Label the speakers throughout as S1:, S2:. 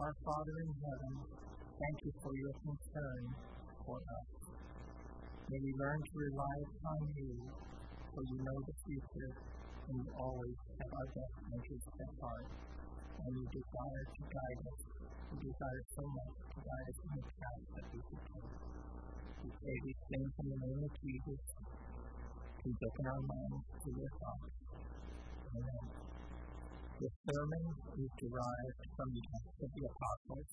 S1: Our Father in heaven, thank you for your concern for us. May we learn to rely upon you, for you know the future, and you always have our best interests at heart, and you desire to guide us. You desire so much to guide us in the path that we should take. We say these things in the name of Jesus. Please open our minds to your thoughts. Amen. This sermon is derived from the Acts of the Apostles.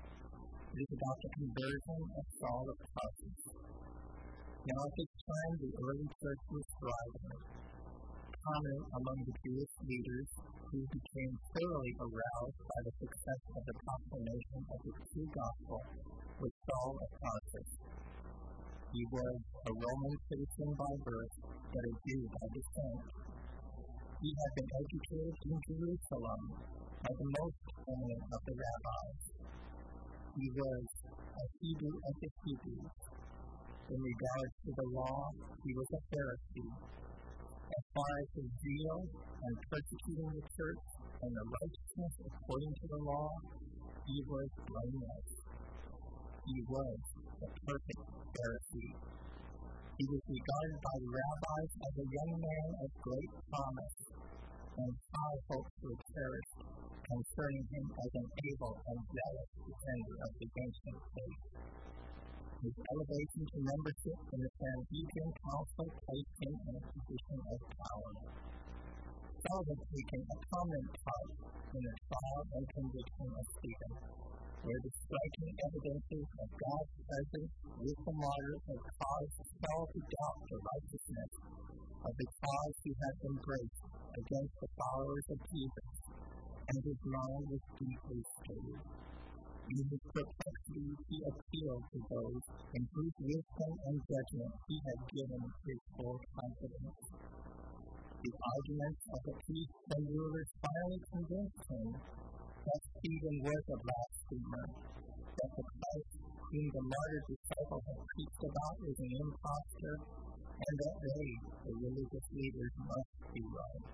S1: It is about the conversion of Saul of Tarsus. Now at this time, the early church was thriving. Common among the Jewish leaders who became thoroughly aroused by the success of the proclamation of the true gospel was Saul of Tarsus. He was a Roman citizen by birth, but a Jew by descent. He had been educated in Jerusalem by the most eminent of the rabbis. He was a Hebrew of the Hebrews. In regards to the law, he was a Pharisee. As far as his zeal and persecuting the church and the righteousness according to the law, he was blameless. He was the perfect Pharisee. He was regarded by the rabbis as a young man of great promise, and high hopes were cherished concerning him as an able and zealous defender of the ancient faith. His elevation to membership in the Sanhedrin Council placed him in a position of power. Saul had taken a prominent part in the trial and conviction of Stephen, where the striking evidences of God's presence with the martyrs had caused Saul to doubt the righteousness of the cause he had embraced against the followers of Jesus, and his mind was deeply stirred. In his perplexity, he appealed to those in whose wisdom and judgment he had given his full confidence. The arguments of the priests and rulers finally convinced him that Stephen was a blasphemer, that the Christ whom the martyr disciple had preached about was an impostor, and that they, the religious leaders, must be right.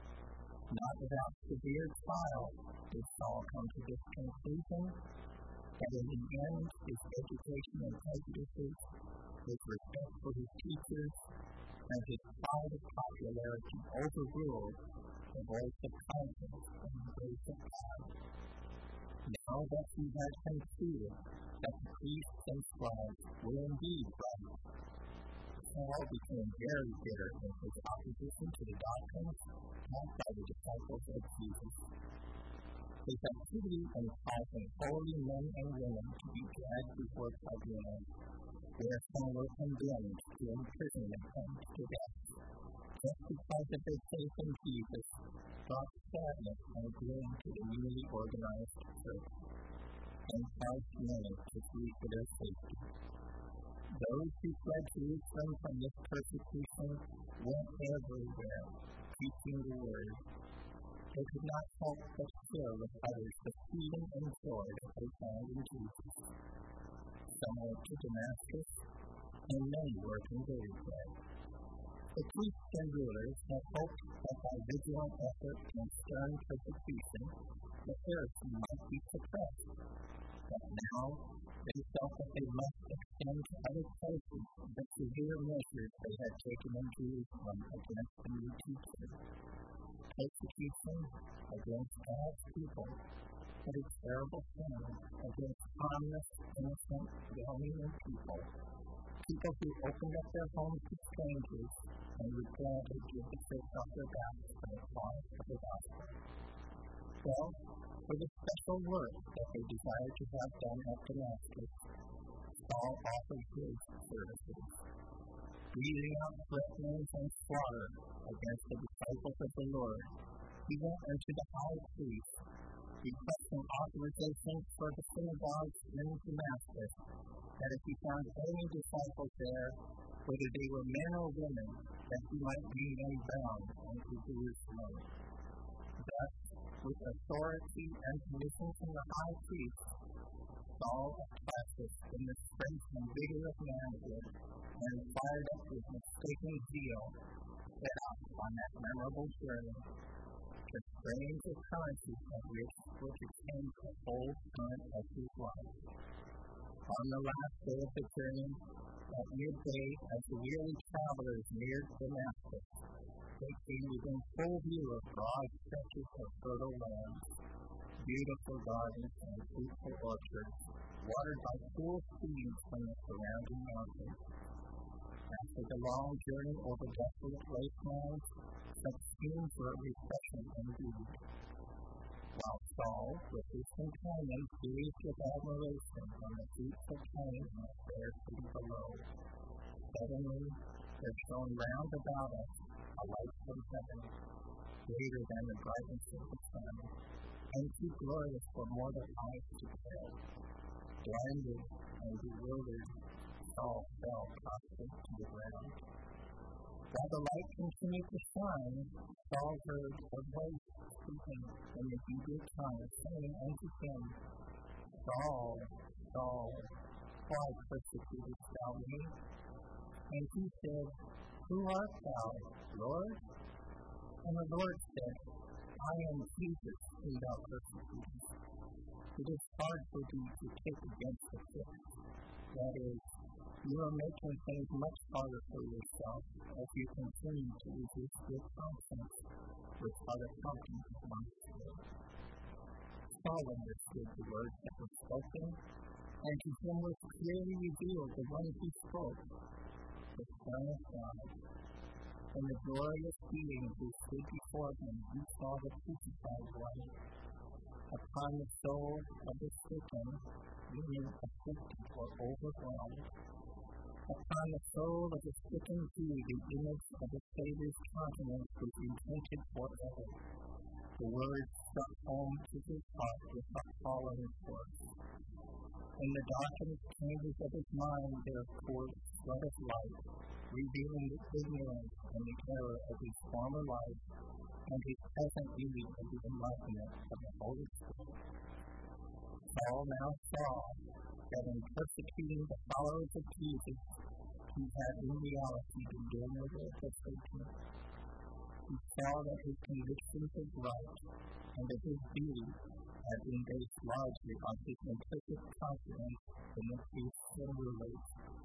S1: Not without severe trial did Saul come to this conclusion, that in the end his education and prejudices, his respect for his teachers, and his pride of popularity overruled the voice of conscience and the grace of God. Now that he had concluded that the priests and scribes were indeed right, Saul became very bitter in his opposition to the doctrines taught by the disciples of Jesus. His activity in causing holy men and women to be dragged before tribunals, where some were condemned to imprisonment and to death, just because of their faith in Jesus, brought sadness and gloom to the newly organized church, and caused many to flee for their safety. Those who fled Jerusalem from this persecution went everywhere, preaching the word. They could not help but share with others the freedom and joy that they found in Jesus. Some went to Damascus, and many were converted there. The priests and rulers had hoped that by vigilant effort and stern persecution, the heresy might be suppressed. But now, they felt that they must extend to other places the severe measures they had taken in Jerusalem against the new teacher. Persecution against God's people had a terrible sin against harmless, innocent, well-meaning people who opened up their homes to strangers and would gladly give the fish off their backs for the cause of the gospel. Well, for the special work that they desired to have done at Damascus, Saul offered his services, breathing out threatenings and slaughter against the disciples of the Lord. He went unto the high priest, requesting authorization for the synagogues in Damascus, that if he found any disciples there, whether they were men or women, that he might bring them bound unto Jerusalem. Thus, with authority and permission from the high priest, Saul of Tarsus, in the strength and vigor of manhood, and fired up with mistaken zeal, set out on that memorable journey. the strange occurrences of which were to change the whole current of his life. On the last day of the journey, at midday, as the weary travelers neared Damascus, they came within full view of broad stretches of fertile land, beautiful gardens and fruitful orchards, watered by cool streams from the surrounding mountains. After the long journey over desolate wastelands, such scenes were refreshing indeed. While Saul, with his companions, gazed with admiration on the fruitful plain and the fair city below, suddenly there shone round about us a light from heaven, greater than the brightness of the sun, and too glorious for mortal eyes to bear. Blinded and bewildered, Saul fell prostrate to the ground. While the light continued to shine, Saul heard a voice speaking in the Hebrew tongue, saying unto him, Saul, Saul, why persecutest thou me? And he said, Who art thou, Lord? And the Lord said, I am Jesus, whom thou persecutest. It is hard for thee to kick against the pricks. That is, you are making things much harder for yourself as you continue to resist your conscience with other companies of my spirit. Saul understood the words that were spoken, and to him was clearly revealed the one who spoke, the Son of God. In the glorious being who stood before him, he saw the crucified one. Upon the soul of the stricken, meaning afflicted or overwhelmed, upon the soul of the stricken Jew, the image of the Savior's countenance was imprinted forever. The word struck home to his heart without falling forth. In the darkened chambers of his mind there poured flood of light, revealing the ignorance and the error of his former life and his present need of the enlightenment of the Holy Spirit. Saul now saw that in persecuting the followers of Jesus, he had in reality been doing the work of Satan. He saw that his convictions of right and that his beauty had been based largely on his implicit confidence in the priests and rulers.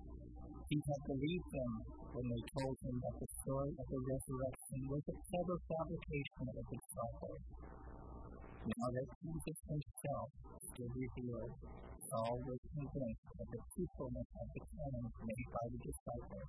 S1: He had believed them when they told him that the story of the resurrection was a clever fabrication of the disciples. Now that Jesus himself stood revealed, Saul was convinced of the truthfulness of the claims made by the disciples.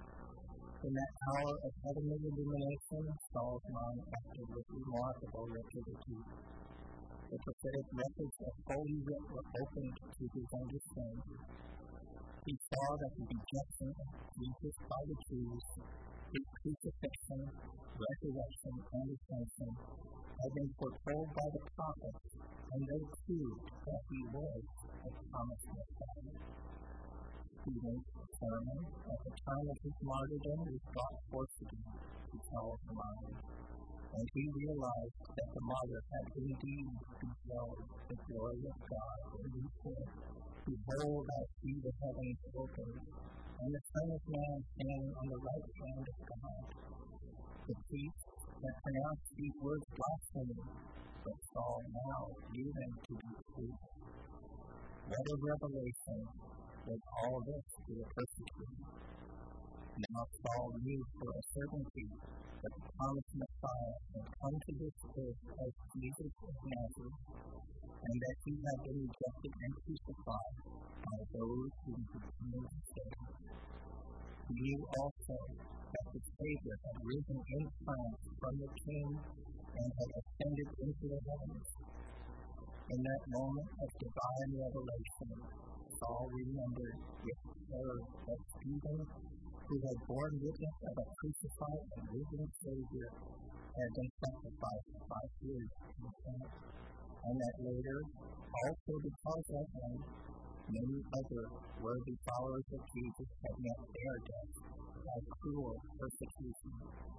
S1: In that hour of heavenly illumination, Saul's mind acted with remarkable rapidity. The prophetic records of Holy Writ were opened to his understanding. He saw that the rejection of Jesus by the Jews, his crucifixion, resurrection, and ascension had been foretold by the prophets, and they proved that he was a promised Messiah. Stephen's sermon at the time of his martyrdom was brought forth to Saul's mind, and he realized that the martyr had indeed beheld the glory of God when he said, Behold, I see the heavens opened, and the Son of Man standing on the right hand of God. The priest had pronounced these words blasphemy, but Saul now knew them to be true. What a revelation was all this to the persecuted. Now Saul knew for a certainty that the promised Messiah had come to this earth as Jesus of Nazareth, and that he had been rejected and crucified by those whom he came to save. He knew also that the Savior had risen in triumph from the tomb and had ascended into the heavens. In that moment of divine revelation, Saul remembered with terror that Stephen, who had borne witness of a crucified and risen Savior, had been sacrificed by his consent, and that later, also because of him, many other worthy followers of Jesus had met their death by cruel persecution.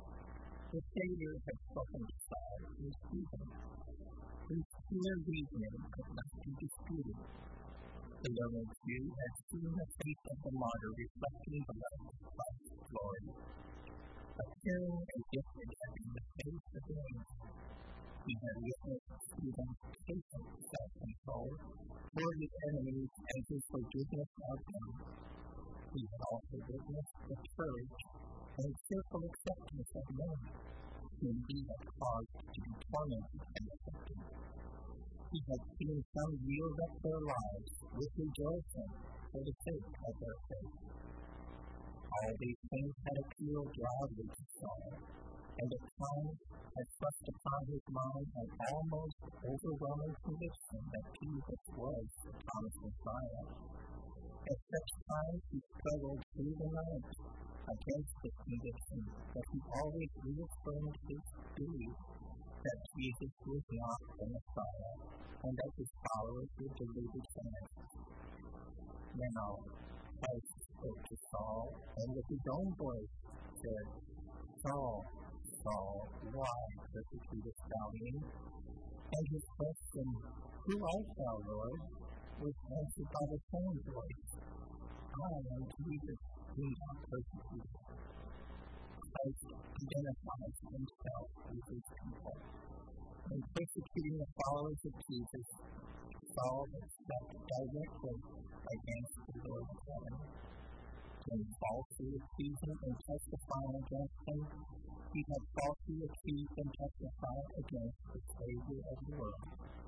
S1: The Savior had spoken to Saul through Stephen, whose clear reasoning could not be disputed. The learned Jew had seen the face of the martyr reflecting the light of Christ's glory, appearing as if it had been the face of an angel. He had witnessed Stephen's patient self-control toward his enemies and his forgiveness of them. He had also witnessed the courage and cheerful acceptance of men whom he had caused to be tormented and afflicted. He had seen some yield up their lives with rejoicing for the sake of their faith. All these things had appealed loudly to Saul, and at times had thrust upon his mind an almost overwhelming conviction that Jesus was the promised Messiah. At such times he struggled through the night against this conviction, but he always reaffirmed his belief that Jesus was not the Messiah, and that his followers were deluded sinners. Now, Christ spoke to Saul, and with his own voice said, Saul, Saul, why persecutest thou me? And his question, Who art thou, Lord? Was answered by the same voice, I am Jesus, whom thou persecutest. Christ identifies himself with his people. In persecuting the followers of Jesus, Saul had stepped directly against the Lord of heaven. In falsely accusing and testifying against him, he had falsely accused and testified against the Savior of the world.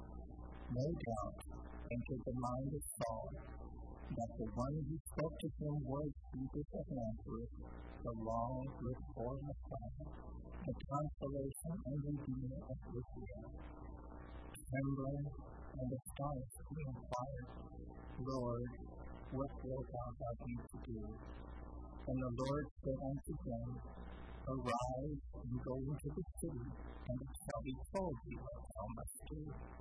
S1: No doubt entered the mind of Saul that the one who spoke to him was Jesus of Nazareth, the long-looked-for Messiah, the consolation and redeemer of Israel. Trembling and astonished, he inquired, Lord, what wilt thou have me to do? And the Lord said unto him, Arise and go into the city, and it shall be told thee what thou must do.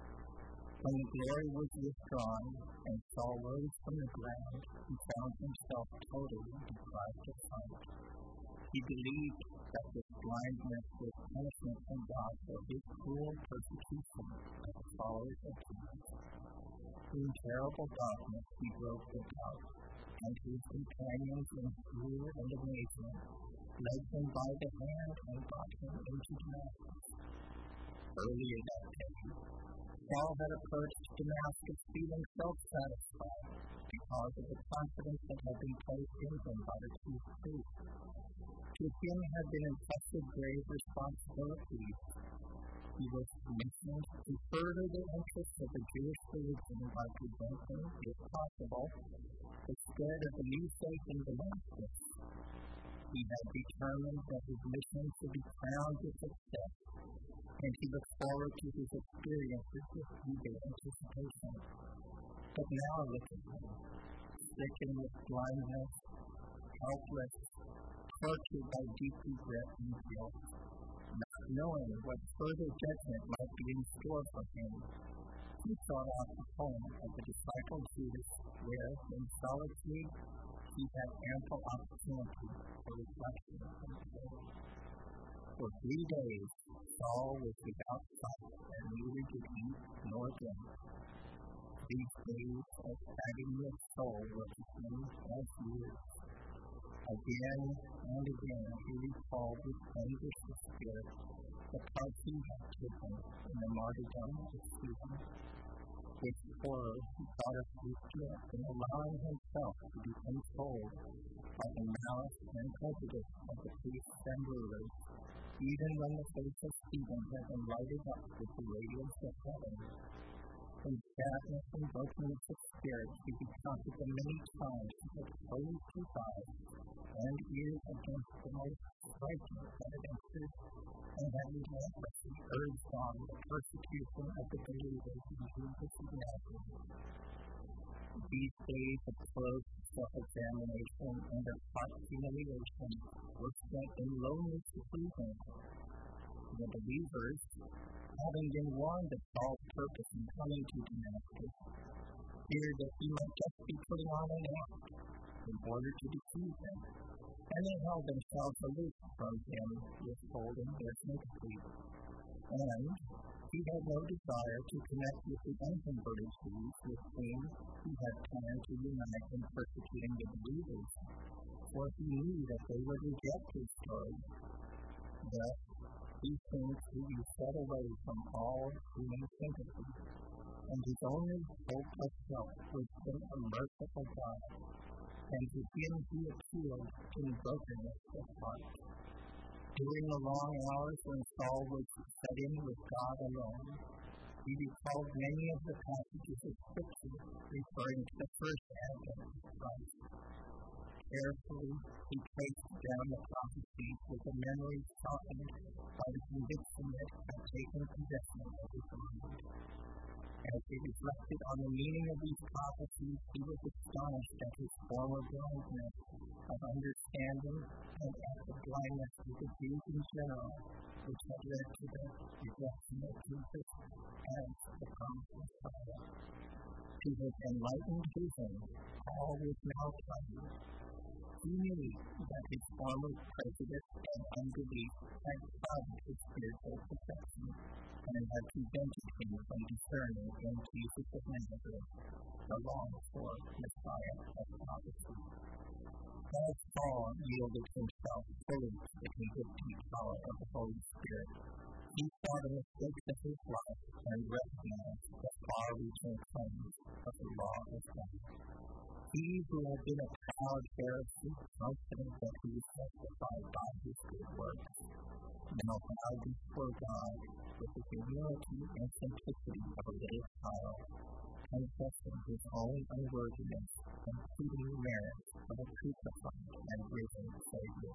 S1: When the glory was withdrawn, and Saul rose from the ground, he found himself totally deprived of sight. He believed that this blindness was punishment from God for his cruel persecution of the followers of Jesus. In terrible darkness he broke the out, and his companions in fear and amazement led him by the hand and brought him into Damascus. Earlier that day, Saul had approached Damascus feeling self-satisfied because of the confidence that had been placed in him by the chief priest. To him had been entrusted grave responsibilities. He was commissioned to further the interests of the Jewish religion by presenting, if possible, the spread of the new faith in Damascus. He had determined that his mission should be crowned with success, and he looked forward to his experiences with eager anticipation. But now look at him, stricken with blindness, helpless, tortured by deep regret and guilt, not knowing what further judgment might be in store for him. He sought out the home of the disciple Judas, where, in solitude, he had ample opportunity for reflection and prayer. For 3 days, Saul was without sight and neither did eat nor drink. These days of agony of soul were to him as years. Again and again he recalled with anguish of spirit the part he had taken in the martyrdom of Stephen. With horror he thought of his guilt in allowing himself to be controlled by the malice and prejudice of the priests and rulers, even when the face of Stephen had been lighted up with the radiance of heaven. In sadness and brokenness of spirit, he recounted the many times he had closed his eyes and ears against the most striking evidences, and had relentlessly urged on the persecution of the believers in Jesus of Nazareth. These days of close self-examination and of heart humiliation were spent in lonely seclusion. The believers, having been warned of Saul's purpose in coming to Damascus, feared that he might just be putting on an act in order to deceive them, and they held themselves aloof from him, withholding their sympathy. And he had no desire to connect with the unconverted Jews with whom he had planned to unite in persecuting the believers, for he knew that they would reject his story. Thus, he seems to be set away from all human sympathy, and his only hope of help was in a merciful God, and to him he appealed in brokenness of heart. During the long hours when Saul was shut in with God alone, he recalled many of the passages of Scripture referring to the first advent of Christ. Carefully, he traced down the prophecies with a memory softened by the conviction that had taken possession of his mind. As he reflected on the meaning of these prophecies, he was astonished at his former blindness of understanding and at the blindness of the Jews in general, which had led to the rejection of Jesus as the promised Messiah. To his enlightened vision, all was now plain. He knew that his former prejudice and unbelief had clouded his spiritual perception and had prevented him from discerning in Jesus of Nazareth the longed-for Messiah of prophecy. As Saul yielded himself fully to the convicting power of the Holy Spirit, he saw the mistakes of his life and recognized the far-reaching claims of the law of God. He who had been a proud Pharisee, confident that he was justified by his good works, now bowed before God with the humility and simplicity of a little child, confessing his own unworthiness and pleading the merits of a crucified and risen Savior.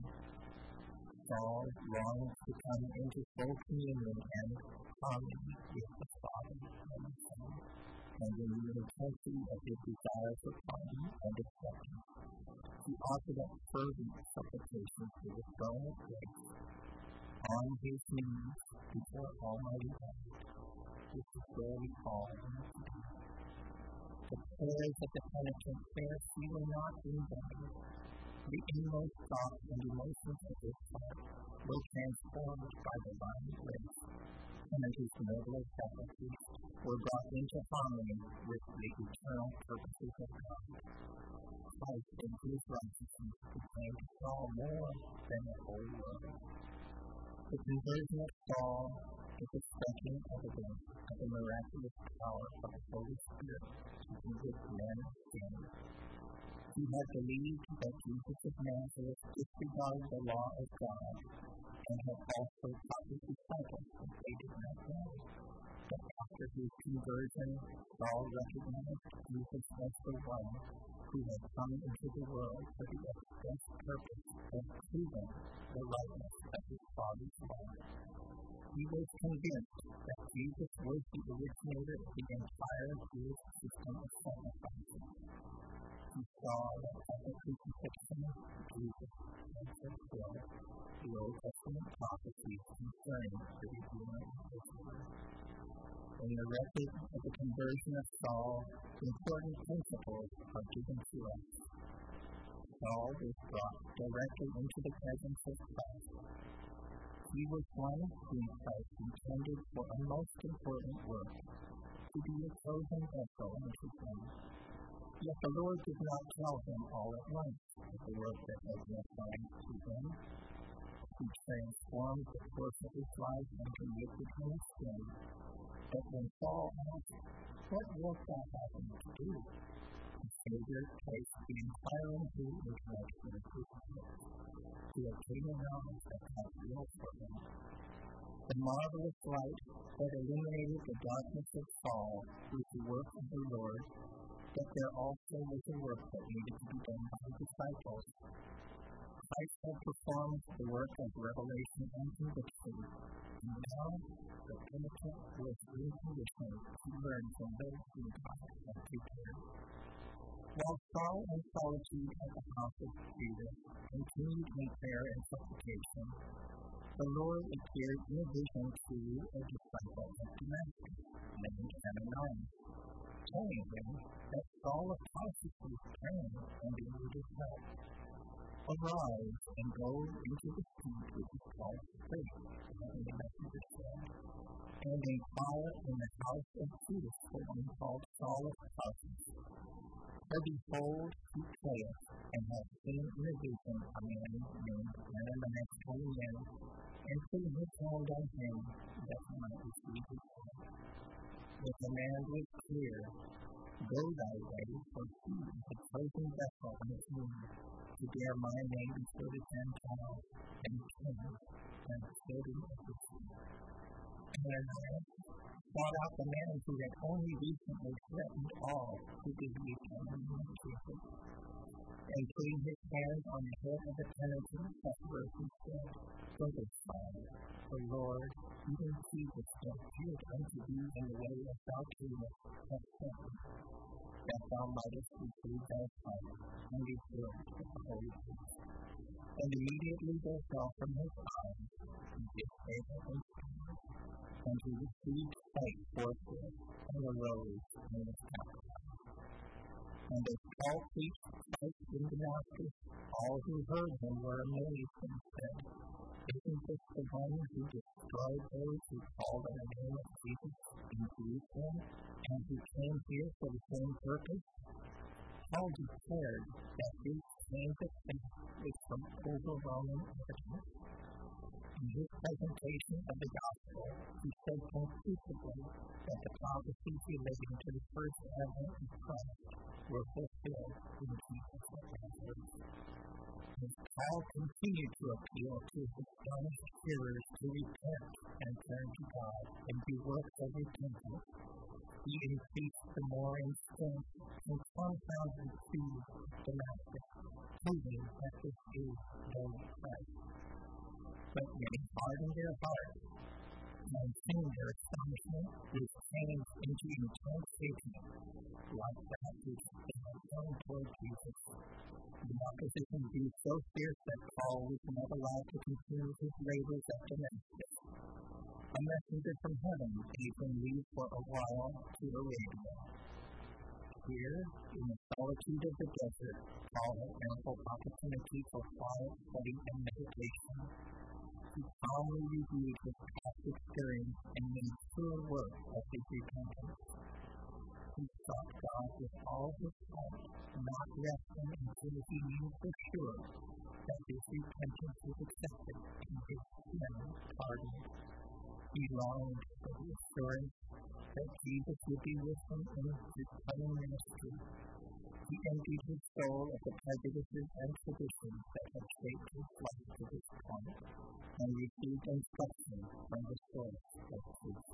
S1: Saul longed to come into full communion and harmony with the Father and the Son, and in the intensity of his desire for pardon and acceptance, he offered up fervent supplications to the throne of grace on his knees before Almighty God, which is where we call him today. The prayers of the penitent Pharisee were not in vain. The inmost thoughts and emotions of his heart were transformed by divine grace, and his nobler faculties were brought into harmony with the eternal purposes of God. Christ in his righteousness became to Saul more than the whole world. The conversion of Saul is a striking evidence of the miraculous power of the Holy Spirit to convict men of sin. He had believed that Jesus of Nazareth disregarded the law of God and had also taught his disciples that they did not know. But after his conversion, Saul recognized Jesus as the one who had come into the world for the express purpose of proving the rightness of his Father's law. He was convinced that Jesus was the originator of the entire Jewish system of sacrifices. He saw that at the crucifixion, Jesus had fulfilled the Old Testament prophecies concerning the Redeemer of Israel. In the record of the conversion of Saul, important principles are given to us. Saul was brought directly into the presence of Christ. He was one whom Christ intended for a most important work, to be a chosen vessel unto him. Yet the Lord did not tell him all at once of the work that had been assigned to him. He transformed the course of his life into iniquity and sin. But when Saul asked, "What wilt thou have me to do?" the Savior placed the inquiring intellection of his heart to obtain a knowledge of God's will for him. The marvelous light that illuminated the darkness of Saul was the work of the Lord, but there also was a work that needed to be done by the disciples. Christ had performed the work of revelation and conviction, and now the penitent was in condition to learn from those whom God had prepared. While Saul in solitude at the house of Judah continued in prayer and supplication, the Lord appeared in a vision to a disciple of Damascus named Ananias, telling him that Saul of Tarsus was praying and in need of help. "Arise and go into the street which is called Straight," the messenger said, "and inquire in the house of Judas for one called Saul of Tarsus. For behold, he prayeth, and hath seen in a vision a man named Ananias coming in, and putting his called on him that he might receive his sight. The command was clear, go thy way, for he is the chosen vessel in his womb, to bear my name before the Gentiles and kings and children of the sea. Ananias sought out the man who had only recently threatened all who believed in the name of Jesus. And putting his hands on the head of the penitent sufferer, he said, Prophesy, O Lord, even Jesus that appeared unto thee in the way as thou camest, has sent me, that thou mightest receive thy sight, and be filled with the Holy Ghost. And immediately there fell from his eyes his favor and spirit, and he received sight forthwith, and arose and was baptized. And as Paul preached Christ in Damascus, all who heard him were amazed and said, Isn't this the one who destroyed those who called on the name of Jesus in Jerusalem, and who came here for the same purpose? Paul declared that his claim to faith was from overwhelming evidence. In his presentation of the gospel, he said conclusively that the prophecies relating to the first advent of Christ were fulfilled in Jesus of Nazareth. As Paul continued to appeal to his astonished hearers to repent and turn to God and do works of repentance, he increased the more in strength and compounded to Damascus, proving that this is no Christ. But many hardened their hearts, and soon their astonishment was changed into intense hatred, like that which they had shown toward Jesus. The opposition grew so fierce that Paul was not allowed to continue his labors at Damascus. A messenger from heaven gave him leave for a while to Arabia. Here, in the solitude of the desert, Paul had ample opportunity for quiet study and meditation. He calmly reviewed his past experience and made sure work of his repentance. He sought God with all his heart, not resting until he knew for sure that his repentance was accepted and his sin pardoned. He longed for the assurance that Jesus would be with him in his coming ministry. He emptied his soul of the prejudices and traditions that had shaped his life to this point, and received instruction from the source of truth.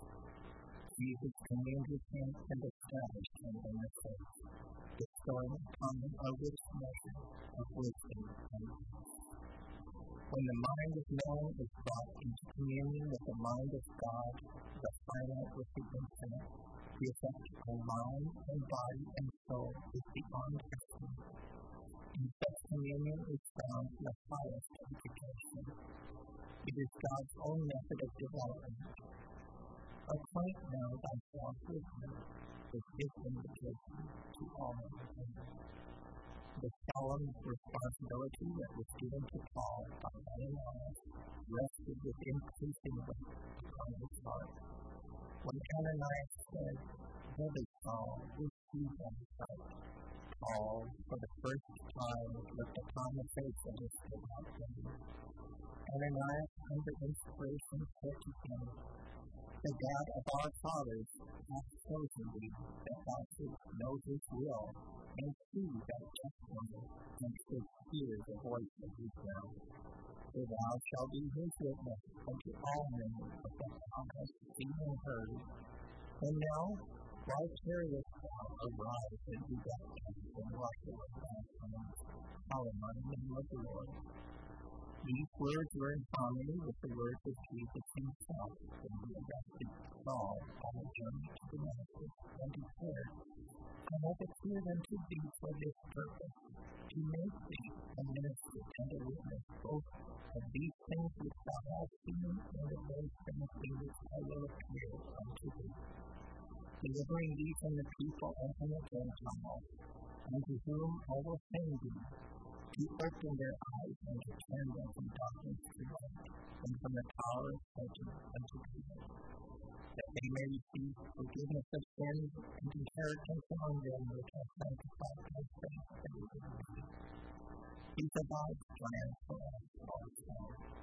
S1: Jesus commanded him and established him in the faith, bestowing upon him a rich measure of wisdom and peace. When the mind of man is brought into communion with the mind of God, the finite with the infinite, the effect on mind and body and soul is beyond estimate. In such communion is found the highest edification. It is God's own method of development. Acquaint now thyself with me, with his invitation to all mankind. The solemn responsibility that was given to Paul by Ananias rested with increasing weight upon his heart. When Ananias said, Brother Saul, receive thy sight, Paul, for the first time, looked upon the face of his devout friend. Ananias, under inspiration, said to him, The God of our fathers hath chosen thee, that thou shouldst know his will, and see thy testimony, and shouldst hear the voice of his mouth. For thou shalt be his witness unto all men of what thou hast seen and heard. And now, why tarriest thou? Arise and be baptized and wash away thy sins, call upon the name of the Lord. These words were in harmony with the words of Jesus himself when he arrested Saul on the journey to Damascus and declared, I have appeared unto thee for this purpose, to make thee a minister and a witness both of these things which thou hast seen and of those things in which I will appear unto thee, delivering thee from the people and from the Gentiles, unto whom I will send thee, to open their eyes and to turn them from darkness to light, and from the power of Satan unto God, that they may receive forgiveness of sins and inheritance among them which are sanctified by faith that is in me. He provides plans for us also.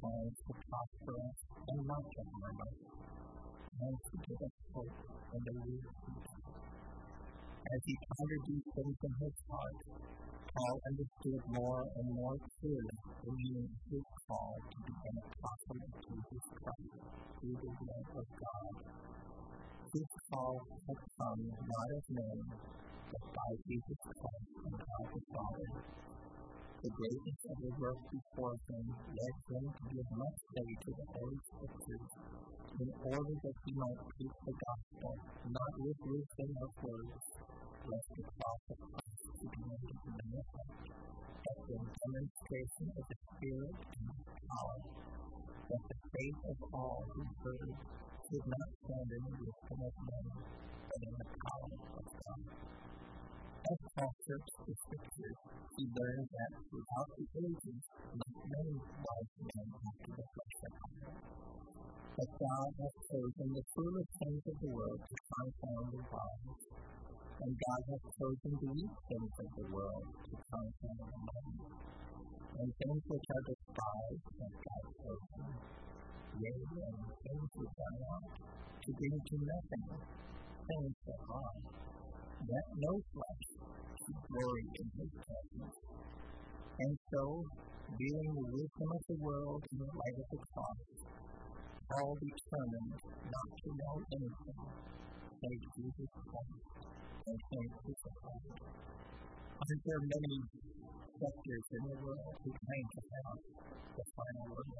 S1: plans to prosper us and not to harm us, and to give us hope in the near future. As he pondered these things in his heart, Paul understood more and more clearly the meaning of his call to be an apostle of Jesus Christ through the will of God. His call had come not of men, but by Jesus Christ and God the Father. The greatness of the work before him led him to give much study to the Holy Scriptures, in order that he might preach the gospel, not with wisdom of words, lest the cross of Christ should be made of no effect, but in demonstration of the Spirit and of power, that the faith of all who heard should not stand in the wisdom of men, but in the power of God. As Paul searched the Scriptures, he learned that throughout the ages, not many wise men after the flesh had come. But God has chosen the foolish things of the world to confound the wise, and God has chosen the weak things of the world to confound the mighty, and things which are despised has God chosen, yea, and things which are not, to bring to nothing things that are, that no flesh should glory in his presence. And so, viewing the wisdom of the world in the light of the cross, Paul determined not to know anything save Jesus Christ and him crucified. Aren't there many sectors in the world who claim to have the final word?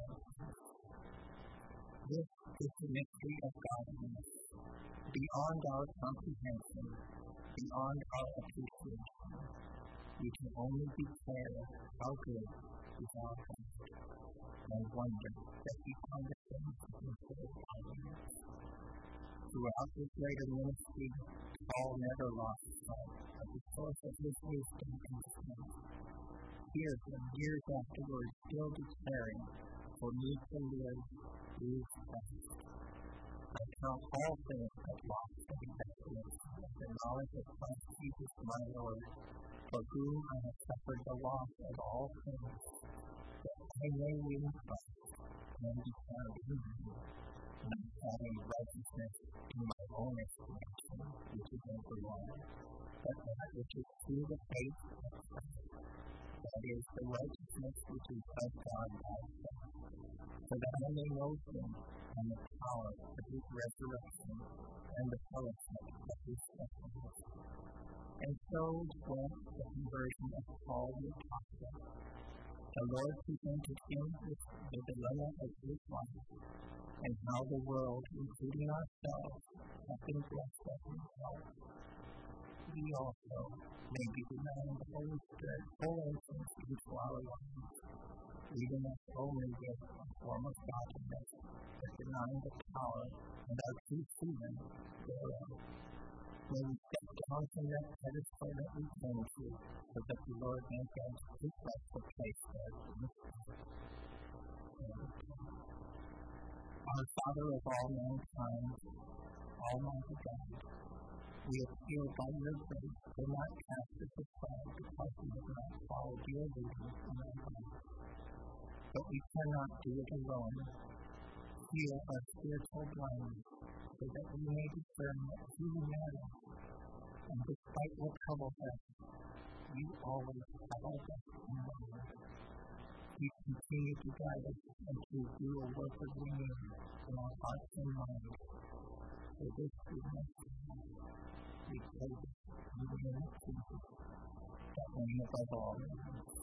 S1: This is the mystery of godliness, beyond our comprehension, beyond our appreciation. We can only declare how good is our God, and wonder that he understands his godliness. Throughout his greater ministry, Paul never lost sight of the source of his wisdom and strength. Years and years afterwards, still declaring, for me to live is Christ. I count all things as lost for the excellence of the knowledge of Christ Jesus my Lord, for whom I have suffered the loss of all things, that I may win Christ and be found in him, not having righteousness in my own estimation, which is of the law, but that which is through the faith of Christ, that is, the righteousness which is of God by faith, so that I may know him and the power of his resurrection and the fellowship of his sufferings. And so went the conversion of Paul the Apostle. The Lord presented him with the dilemma of his life, and how the world, including ourselves, have been blessed by his help. We also may be denying the Holy Spirit full entrance into our lives, leading us only with a form of godliness, but denying the power and our true freedom thereof. May we step down from that pedestal that we came to, so that the Lord may grant his rightful place there in the Spirit. Our Father of all mankind, Almighty God, we appeal by your grace to not cast us aside because we have not followed your leading in our life. But we cannot do it alone. Heal our spiritual blindness, so that we may discern what truly matters. And despite what troubles us, you always have our best in mind. You continue to guide us and to do a work of renewal in our hearts and minds. For this we must do. We pray this in the name of Jesus, that reign above all names.